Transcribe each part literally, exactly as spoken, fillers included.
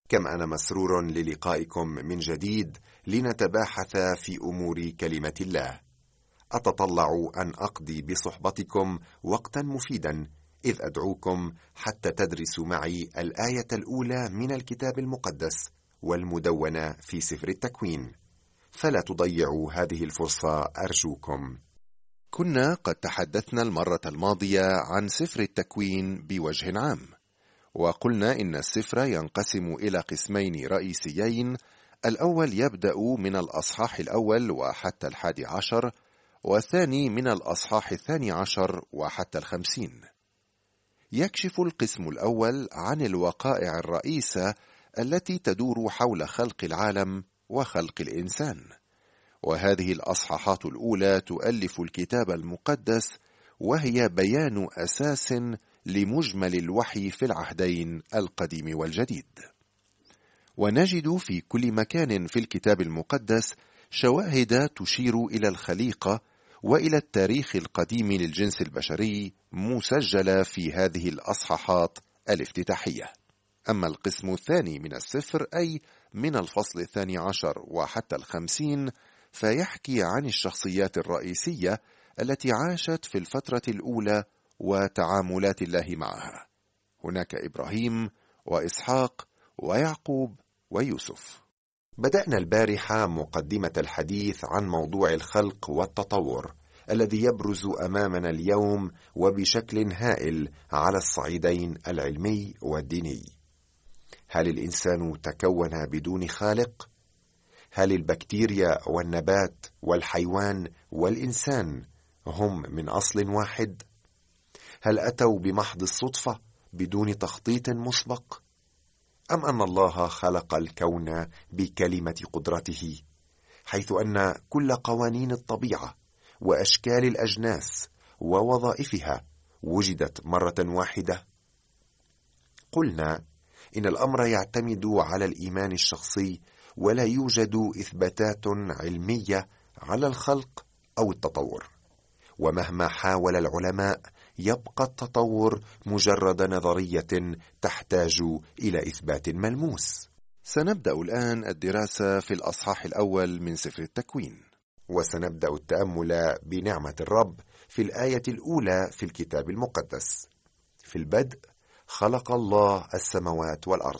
كم أنا مسرور للقائكم من جديد لنتباحث في أمور كلمة الله. أتطلع أن أقضي بصحبتكم وقتا مفيدا، إذ أدعوكم حتى تدرسوا معي الآية الأولى من الكتاب المقدس والمدونة في سفر التكوين، فلا تضيعوا هذه الفرصة أرجوكم. كنا قد تحدثنا المرة الماضية عن سفر التكوين بوجه عام، وقلنا إن السفر ينقسم إلى قسمين رئيسيين. الأول يبدأ من الأصحاح الأول وحتى الحادي عشر، والثاني من الأصحاح الثاني عشر وحتى الخمسين. يكشف القسم الأول عن الوقائع الرئيسة التي تدور حول خلق العالم وخلق الإنسان، وهذه الأصحاحات الأولى تؤلف الكتاب المقدس، وهي بيان أساس لمجمل الوحي في العهدين القديم والجديد. ونجد في كل مكان في الكتاب المقدس شواهد تشير إلى الخليقة وإلى التاريخ القديم للجنس البشري مسجلة في هذه الأصحاحات الافتتاحية. أما القسم الثاني من السفر، أي من الفصل الثاني عشر وحتى الخمسين، فيحكي عن الشخصيات الرئيسية التي عاشت في الفترة الأولى وتعاملات الله معها. هناك إبراهيم وإسحاق ويعقوب ويوسف. بدأنا البارحة مقدمة الحديث عن موضوع الخلق والتطور الذي يبرز أمامنا اليوم وبشكل هائل على الصعيدين العلمي والديني. هل الإنسان تكون بدون خالق؟ هل البكتيريا والنبات والحيوان والإنسان هم من أصل واحد؟ هل أتوا بمحض الصدفة بدون تخطيط مسبق؟ أم أن الله خلق الكون بكلمة قدرته، حيث أن كل قوانين الطبيعة وأشكال الأجناس ووظائفها وجدت مرة واحدة؟ قلنا إن الأمر يعتمد على الإيمان الشخصي، ولا يوجد إثباتات علمية على الخلق أو التطور، ومهما حاول العلماء يبقى التطور مجرد نظرية تحتاج إلى إثبات ملموس. سنبدأ الآن الدراسة في الأصحاح الأول من سفر التكوين، وسنبدأ التأمل بنعمة الرب في الآية الأولى في الكتاب المقدس: في البدء خلق الله السماوات والأرض.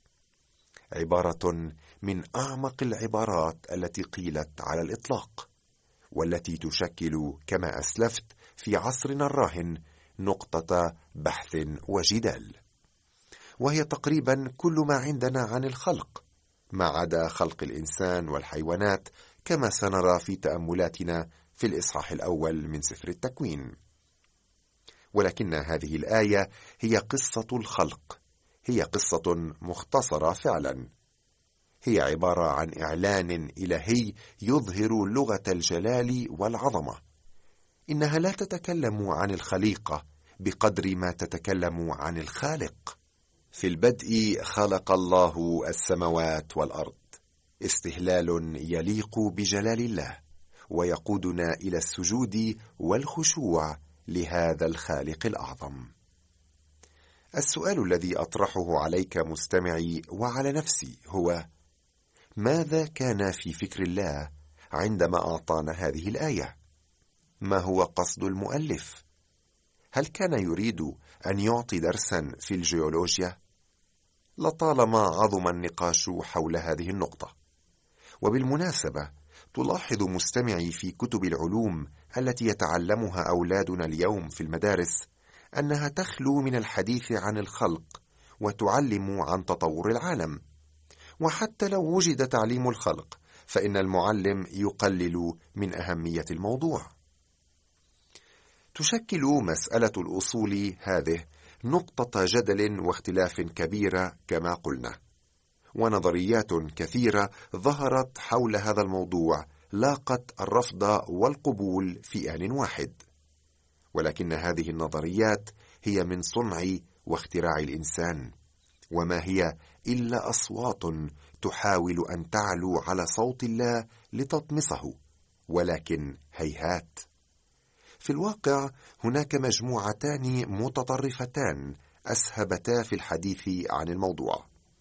عبارة من أعمق العبارات التي قيلت على الإطلاق، والتي تشكل كما أسلفت في عصرنا الراهن نقطة بحث وجدال، وهي تقريبا كل ما عندنا عن الخلق، ما عدا خلق الإنسان والحيوانات، كما سنرى في تأملاتنا في الإصحاح الأول من سفر التكوين. ولكن هذه الآية هي قصة الخلق، هي قصة مختصرة فعلا، هي عبارة عن إعلان إلهي يظهر لغة الجلال والعظمة. إنها لا تتكلم عن الخليقة بقدر ما تتكلم عن الخالق. في البدء خلق الله السماوات والأرض، استهلال يليق بجلال الله ويقودنا إلى السجود والخشوع لهذا الخالق الأعظم. السؤال الذي أطرحه عليك مستمعي وعلى نفسي هو: ماذا كان في فكر الله عندما أعطانا هذه الآية؟ ما هو قصد المؤلف؟ هل كان يريد أن يعطي درسا في الجيولوجيا؟ لطالما عظم النقاش حول هذه النقطة. وبالمناسبة، تلاحظ مستمعي في كتب العلوم التي يتعلمها أولادنا اليوم في المدارس أنها تخلو من الحديث عن الخلق وتعلم عن تطور العالم. وحتى لو وجد تعليم الخلق، فإن المعلم يقلل من أهمية الموضوع. تشكل مسألة الأصول هذه نقطة جدل واختلاف كبيرة كما قلنا، ونظريات كثيرة ظهرت حول هذا الموضوع لاقت الرفض والقبول في آن واحد. ولكن هذه النظريات هي من صنع واختراع الإنسان، وما هي إلا أصوات تحاول أن تعلو على صوت الله لتطمسه، ولكن هيهات. في الواقع هناك مجموعتان متطرفتان أسهبتا في الحديث عن الموضوع،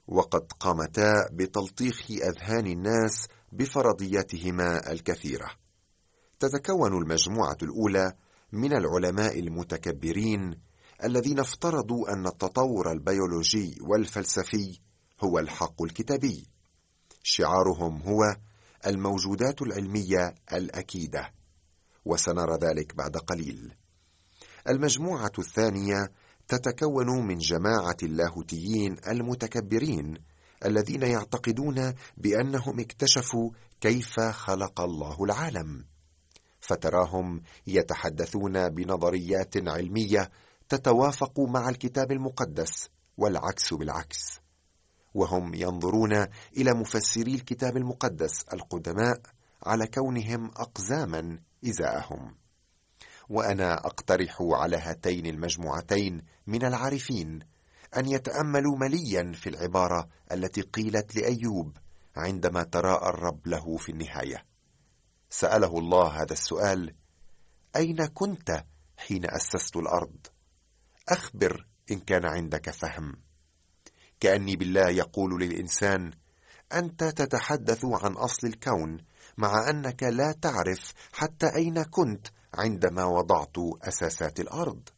وقد قامتا بتلطيخ أذهان الناس بفرضياتهما الكثيرة. تتكون المجموعة الأولى من العلماء المتكبرين الذين افترضوا أن التطور البيولوجي والفلسفي هو الحق الكتابي. شعارهم هو الموجودات العلمية الأكيدة، وسنرى ذلك بعد قليل. المجموعة الثانية تتكون من جماعة اللاهوتيين المتكبرين الذين يعتقدون بأنهم اكتشفوا كيف خلق الله العالم، فتراهم يتحدثون بنظريات علمية تتوافق مع الكتاب المقدس والعكس بالعكس، وهم ينظرون إلى مفسري الكتاب المقدس القدماء على كونهم أقزاما إزاءهم. وأنا أقترح على هاتين المجموعتين من العارفين أن يتأملوا مليا في العبارة التي قيلت لأيوب عندما تراءى الرب له في النهاية. سأله الله هذا السؤال: أين كنت حين أسست الأرض؟ أخبر إن كان عندك فهم. كأني بالله يقول للإنسان: أنت تتحدث عن أصل الكون مع أنك لا تعرف حتى أين كنت عندما وضعت أساسات الأرض.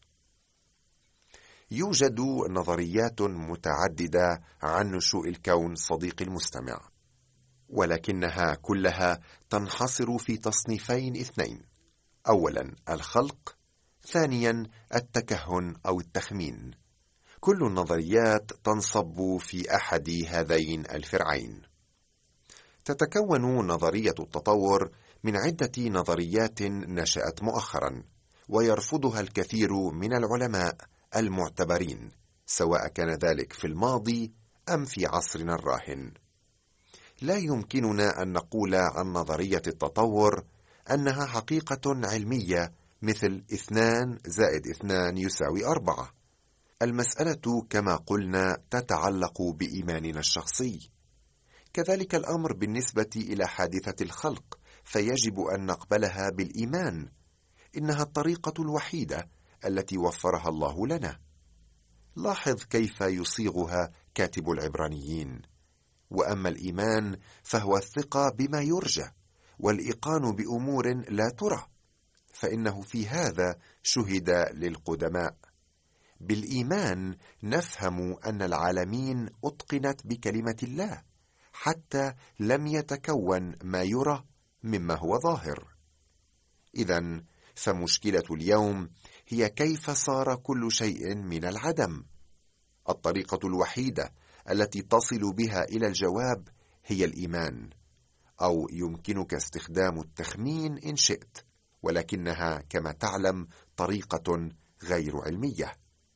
يوجد نظريات متعددة عن نشوء الكون صديقي المستمع، ولكنها كلها تنحصر في تصنيفين اثنين: أولا الخلق، ثانيا التكهن أو التخمين. كل النظريات تنصب في أحد هذين الفرعين. تتكون نظرية التطور من عدة نظريات نشأت مؤخرا، ويرفضها الكثير من العلماء المعتبرين، سواء كان ذلك في الماضي أم في عصرنا الراهن. لا يمكننا أن نقول عن نظرية التطور أنها حقيقة علمية مثل اثنان زائد اثنان يساوي أربعة. المسألة كما قلنا تتعلق بإيماننا الشخصي. كذلك الأمر بالنسبة إلى حادثة الخلق، فيجب أن نقبلها بالإيمان. إنها الطريقة الوحيدة التي وفرها الله لنا. لاحظ كيف يصيغها كاتب العبرانيين: وأما الإيمان فهو الثقة بما يرجى والإيقان بأمور لا ترى، فإنه في هذا شهد للقدماء. بالإيمان نفهم أن العالمين أتقنت بكلمة الله حتى لم يتكون ما يرى مما هو ظاهر. إذن فمشكلة اليوم هي كيف صار كل شيء من العدم. الطريقة الوحيدة التي تصل بها إلى الجواب هي الإيمان، أو يمكنك استخدام التخمين إن شئت، ولكنها كما تعلم طريقة غير علمية.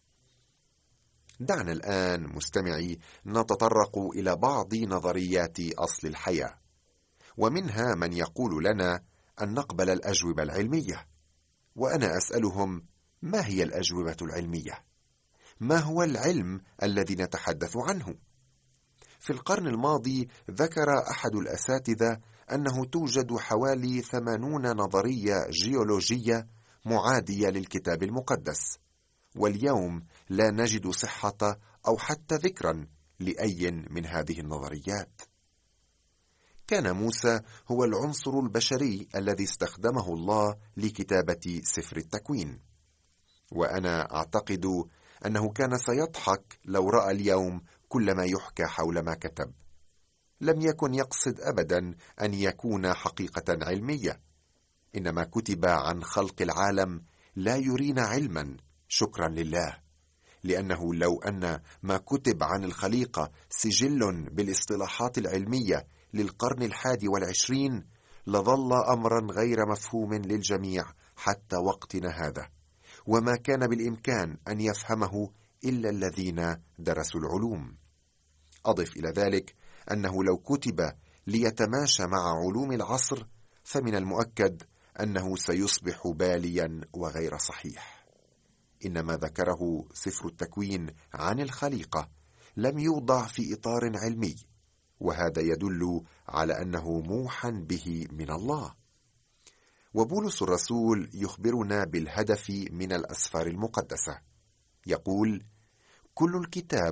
دعنا الآن مستمعي نتطرق إلى بعض نظريات أصل الحياة، ومنها من يقول لنا أن نقبل الأجوبة العلمية. وأنا أسألهم: ما هي الأجوبة العلمية؟ ما هو العلم الذي نتحدث عنه؟ في القرن الماضي ذكر أحد الأساتذة أنه توجد حوالي ثمانون نظرية جيولوجية معادية للكتاب المقدس، واليوم لا نجد صحة أو حتى ذكرا لأي من هذه النظريات. كان موسى هو العنصر البشري الذي استخدمه الله لكتابة سفر التكوين، وأنا أعتقد أنه كان سيضحك لو رأى اليوم كل ما يحكى حول ما كتب. لم يكن يقصد أبدا أن يكون حقيقة علمية، إنما كتب عن خلق العالم لا يرينا علما، شكرا لله، لأنه لو أن ما كتب عن الخليقة سجل بالاصطلاحات العلمية للقرن الحادي والعشرين لظل أمرا غير مفهوم للجميع حتى وقتنا هذا، وما كان بالإمكان أن يفهمه إلا الذين درسوا العلوم. أضف إلى ذلك أنه لو كتب ليتماشى مع علوم العصر فمن المؤكد أنه سيصبح باليا وغير صحيح. إنما ذكره سفر التكوين عن الخليقة لم يوضع في إطار علمي، وهذا يدل على أنه موحى به من الله. وبولس الرسول يخبرنا بالهدف من الأسفار المقدسة. يقول: كل الكتاب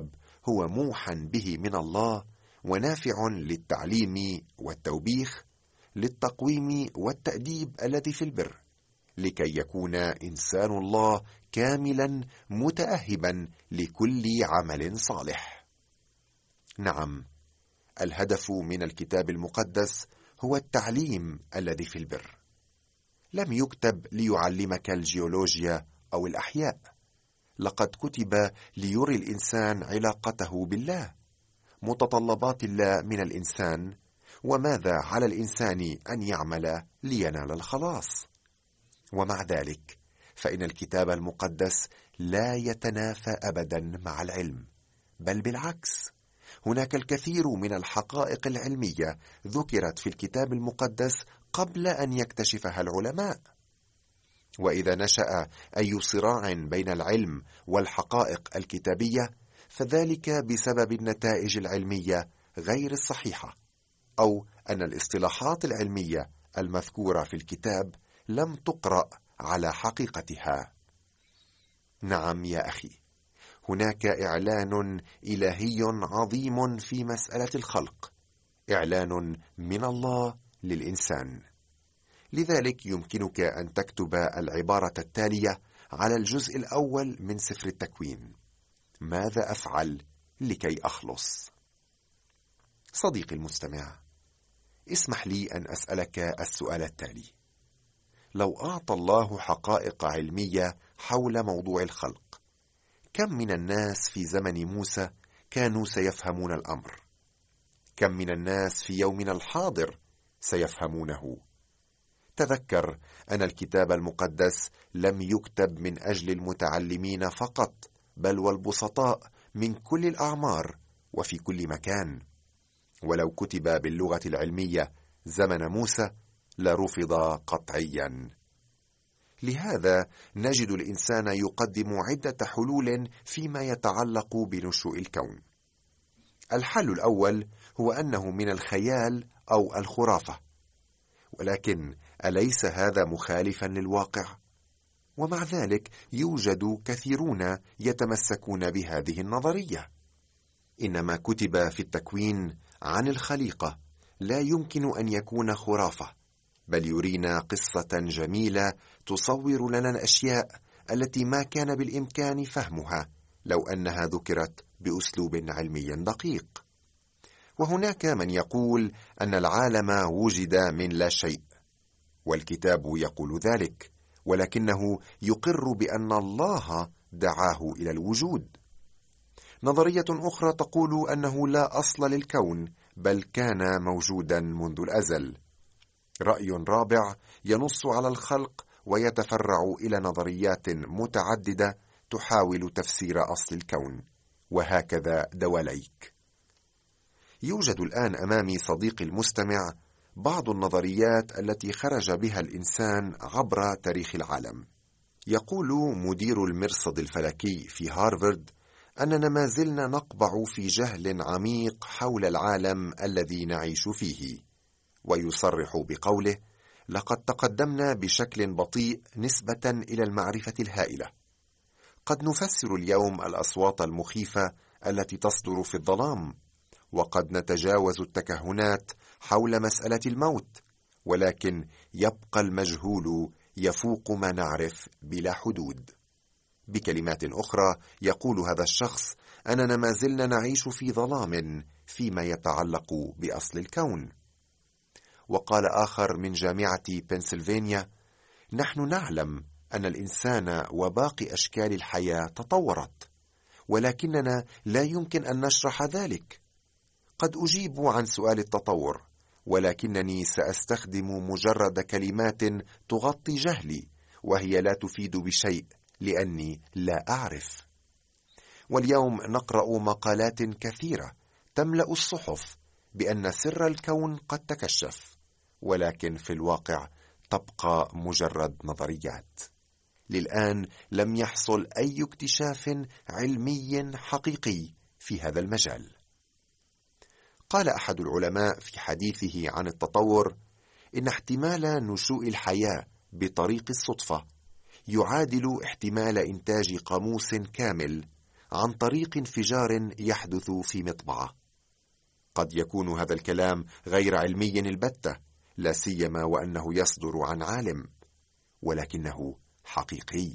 هو موحى به من الله ونافع للتعليم والتوبيخ، للتقويم والتأديب الذي في البر، لكي يكون إنسان الله كاملا متأهبا لكل عمل صالح. نعم، الهدف من الكتاب المقدس هو التعليم الذي في البر. لم يكتب ليعلمك الجيولوجيا أو الأحياء، لقد كتب ليري الإنسان علاقته بالله، متطلبات الله من الإنسان، وماذا على الإنسان أن يعمل لينال الخلاص. ومع ذلك فإن الكتاب المقدس لا يتنافى أبدا مع العلم، بل بالعكس، هناك الكثير من الحقائق العلمية ذكرت في الكتاب المقدس قبل أن يكتشفها العلماء. وإذا نشأ أي صراع بين العلم والحقائق الكتابية، فذلك بسبب النتائج العلمية غير الصحيحة، أو أن الاصطلاحات العلمية المذكورة في الكتاب لم تقرأ على حقيقتها. نعم يا أخي، هناك إعلان إلهي عظيم في مسألة الخلق، إعلان من الله للإنسان. لذلك يمكنك أن تكتب العبارة التالية على الجزء الأول من سفر التكوين: ماذا أفعل لكي أخلص؟ صديقي المستمع، اسمح لي أن أسألك السؤال التالي: لو أعطى الله حقائق علمية حول موضوع الخلق، كم من الناس في زمن موسى كانوا سيفهمون الأمر؟ كم من الناس في يومنا الحاضر سيفهمونه؟ تذكر أن الكتاب المقدس لم يكتب من أجل المتعلمين فقط، بل والبسطاء من كل الأعمار وفي كل مكان. ولو كتب باللغة العلمية زمن موسى لرفض قطعيا. لهذا نجد الإنسان يقدم عدة حلول فيما يتعلق بنشوء الكون. الحل الأول هو أنه من الخيال أو الخرافة، ولكن أليس هذا مخالفا للواقع؟ ومع ذلك يوجد كثيرون يتمسكون بهذه النظرية. إنما كتب في التكوين عن الخليقة لا يمكن أن يكون خرافة، بل يرينا قصة جميلة تصور لنا الأشياء التي ما كان بالإمكان فهمها لو أنها ذكرت بأسلوب علمي دقيق. وهناك من يقول أن العالم وجد من لا شيء، والكتاب يقول ذلك، ولكنه يقر بأن الله دعاه إلى الوجود. نظرية أخرى تقول أنه لا أصل للكون، بل كان موجودا منذ الأزل. رأي رابع ينص على الخلق ويتفرع إلى نظريات متعددة تحاول تفسير أصل الكون، وهكذا دواليك. يوجد الآن أمامي صديقي المستمع بعض النظريات التي خرج بها الإنسان عبر تاريخ العالم. يقول مدير المرصد الفلكي في هارفارد أننا ما زلنا نقبع في جهل عميق حول العالم الذي نعيش فيه، ويصرح بقوله: لقد تقدمنا بشكل بطيء نسبة إلى المعرفة الهائلة. قد نفسر اليوم الأصوات المخيفة التي تصدر في الظلام، وقد نتجاوز التكهنات حول مسألة الموت، ولكن يبقى المجهول يفوق ما نعرف بلا حدود. بكلمات أخرى يقول هذا الشخص أننا ما زلنا نعيش في ظلام فيما يتعلق بأصل الكون. وقال آخر من جامعة بنسلفانيا: نحن نعلم أن الإنسان وباقي أشكال الحياة تطورت، ولكننا لا يمكن أن نشرح ذلك. قد أجيب عن سؤال التطور، ولكنني سأستخدم مجرد كلمات تغطي جهلي، وهي لا تفيد بشيء لأني لا أعرف. واليوم نقرأ مقالات كثيرة تملأ الصحف بأن سر الكون قد تكشف، ولكن في الواقع تبقى مجرد نظريات. للآن لم يحصل أي اكتشاف علمي حقيقي في هذا المجال. قال أحد العلماء في حديثه عن التطور إن احتمال نشوء الحياة بطريق الصدفة يعادل احتمال إنتاج قاموس كامل عن طريق انفجار يحدث في مطبعة. قد يكون هذا الكلام غير علمي البتة، لا سيما وأنه يصدر عن عالم، ولكنه حقيقي.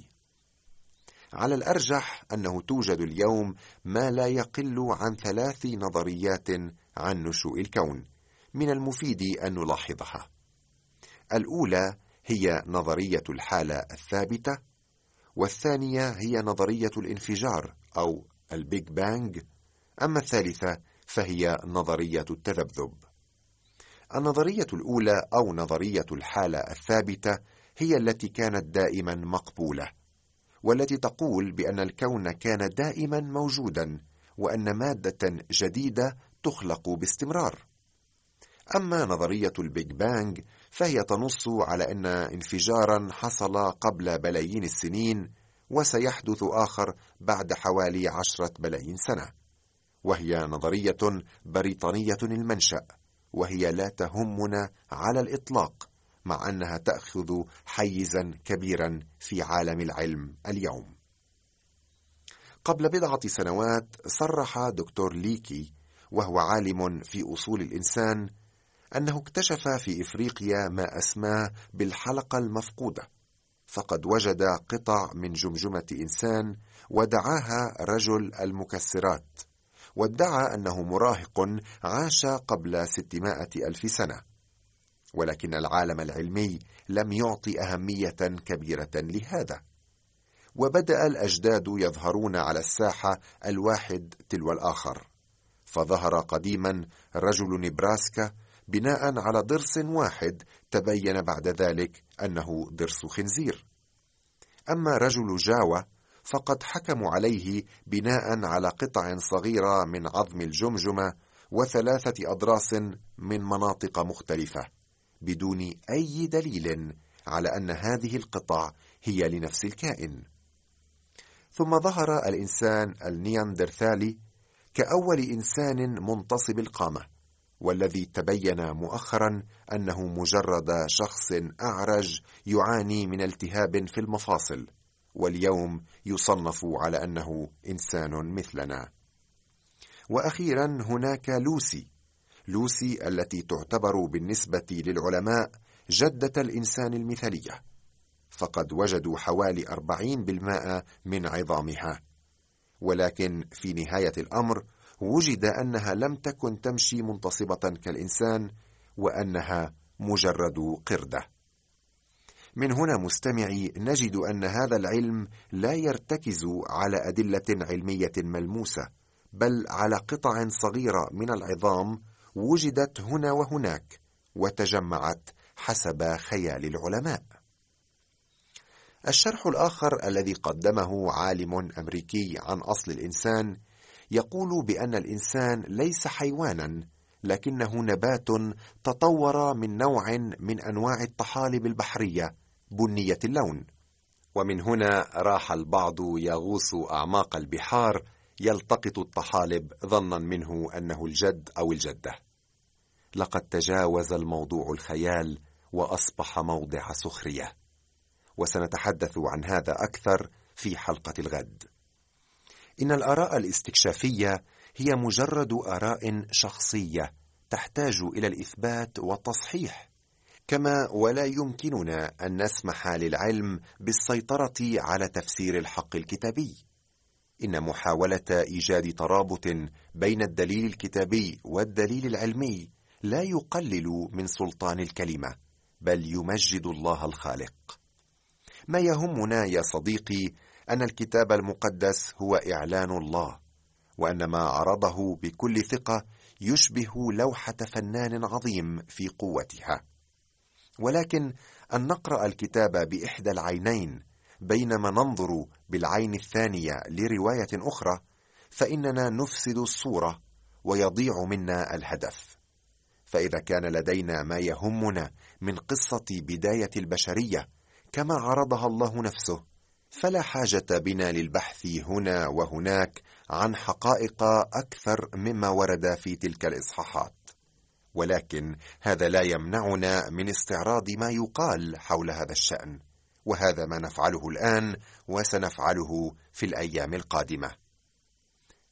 على الأرجح أنه توجد اليوم ما لا يقل عن ثلاث نظريات عن نشوء الكون، من المفيد أن نلاحظها. الأولى هي نظرية الحالة الثابتة، والثانية هي نظرية الانفجار أو البيج بانج، أما الثالثة فهي نظرية التذبذب. النظرية الأولى أو نظرية الحالة الثابتة هي التي كانت دائما مقبولة، والتي تقول بأن الكون كان دائما موجودا، وأن مادة جديدة تخلق باستمرار. أما نظرية البيج بانج فهي تنص على أن انفجارا حصل قبل بلايين السنين، وسيحدث آخر بعد حوالي عشرة بلايين سنة، وهي نظرية بريطانية المنشأ، وهي لا تهمنا على الإطلاق، مع أنها تأخذ حيزا كبيرا في عالم العلم اليوم. قبل بضعة سنوات صرح دكتور ليكي، وهو عالم في أصول الإنسان، أنه اكتشف في إفريقيا ما أسماه بالحلقة المفقودة، فقد وجد قطع من جمجمة إنسان ودعاها رجل المكسرات، وادعى أنه مراهق عاش قبل ستمائة ألف سنة، ولكن العالم العلمي لم يعطي أهمية كبيرة لهذا، وبدأ الأجداد يظهرون على الساحة الواحد تلو الآخر. فظهر قديما رجل نبراسكا بناء على ضرس واحد تبين بعد ذلك أنه ضرس خنزير. أما رجل جاوا فقد حكموا عليه بناء على قطع صغيرة من عظم الجمجمة وثلاثة أضراس من مناطق مختلفة، بدون أي دليل على أن هذه القطع هي لنفس الكائن. ثم ظهر الإنسان النياندرثالي كأول إنسان منتصب القامة، والذي تبين مؤخرا أنه مجرد شخص أعرج يعاني من التهاب في المفاصل، واليوم يصنف على أنه إنسان مثلنا. وأخيرا هناك لوسي لوسي التي تعتبر بالنسبة للعلماء جدة الإنسان المثالية، فقد وجدوا حوالي أربعين بالمئة من عظامها، ولكن في نهاية الأمر وجد أنها لم تكن تمشي منتصبة كالإنسان، وأنها مجرد قردة. من هنا مستمعي نجد أن هذا العلم لا يرتكز على أدلة علمية ملموسة، بل على قطع صغيرة من العظام وجدت هنا وهناك وتجمعت حسب خيال العلماء. الشرح الآخر الذي قدمه عالم أمريكي عن أصل الإنسان يقول بأن الإنسان ليس حيوانا، لكنه نبات تطور من نوع من أنواع الطحالب البحرية بنية اللون. ومن هنا راح البعض يغوص أعماق البحار يلتقط الطحالب ظنا منه أنه الجد أو الجدة. لقد تجاوز الموضوع الخيال وأصبح موضع سخرية، وسنتحدث عن هذا أكثر في حلقة الغد. إن الآراء الاستكشافية هي مجرد آراء شخصية تحتاج إلى الإثبات والتصحيح، كما ولا يمكننا أن نسمح للعلم بالسيطرة على تفسير الحق الكتابي. إن محاولة إيجاد ترابط بين الدليل الكتابي والدليل العلمي لا يقلل من سلطان الكلمة، بل يمجد الله الخالق. ما يهمنا يا صديقي أن الكتاب المقدس هو إعلان الله، وأن ما عرضه بكل ثقة يشبه لوحة فنان عظيم في قوتها. ولكن أن نقرأ الكتاب بإحدى العينين بينما ننظر بالعين الثانية لرواية أخرى، فإننا نفسد الصورة ويضيع منا الهدف. فإذا كان لدينا ما يهمنا من قصة بداية البشرية كما عرضها الله نفسه، فلا حاجة بنا للبحث هنا وهناك عن حقائق أكثر مما ورد في تلك الإصحاحات. ولكن هذا لا يمنعنا من استعراض ما يقال حول هذا الشأن، وهذا ما نفعله الآن وسنفعله في الأيام القادمة.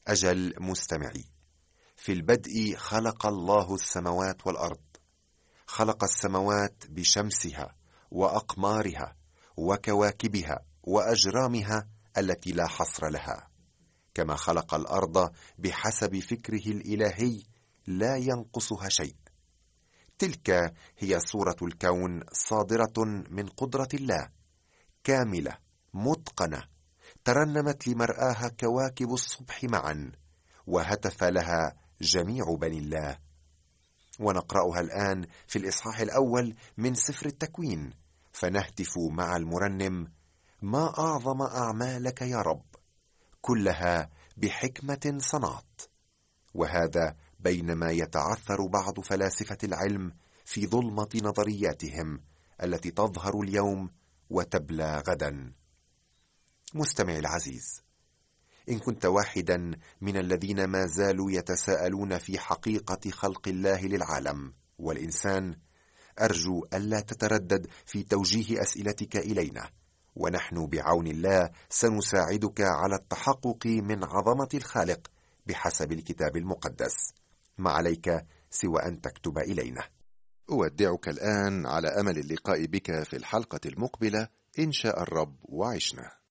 أجل مستمعي، في البدء خلق الله السماوات والأرض. خلق السماوات بشمسها وأقمارها وكواكبها وأجرامها التي لا حصر لها، كما خلق الأرض بحسب فكره الإلهي لا ينقصها شيء. تلك هي صورة الكون صادرة من قدرة الله، كاملة متقنة، ترنمت لمرآها كواكب الصبح معا، وهتف لها جميع بني الله. ونقرأها الآن في الإصحاح الأول من سفر التكوين، فنهتف مع المرنم: ما أعظم أعمالك يا رب، كلها بحكمة صنعت. وهذا بينما يتعثر بعض فلاسفة العلم في ظلمة نظرياتهم التي تظهر اليوم وتبلى غدا. مستمعي العزيز، إن كنت واحدا من الذين ما زالوا يتساءلون في حقيقة خلق الله للعالم والإنسان، أرجو ألا تتردد في توجيه أسئلتك إلينا، ونحن بعون الله سنساعدك على التحقق من عظمة الخالق بحسب الكتاب المقدس. ما عليك سوى أن تكتب إلينا. أودعك الآن على أمل اللقاء بك في الحلقة المقبلة إن شاء الرب وعشنا.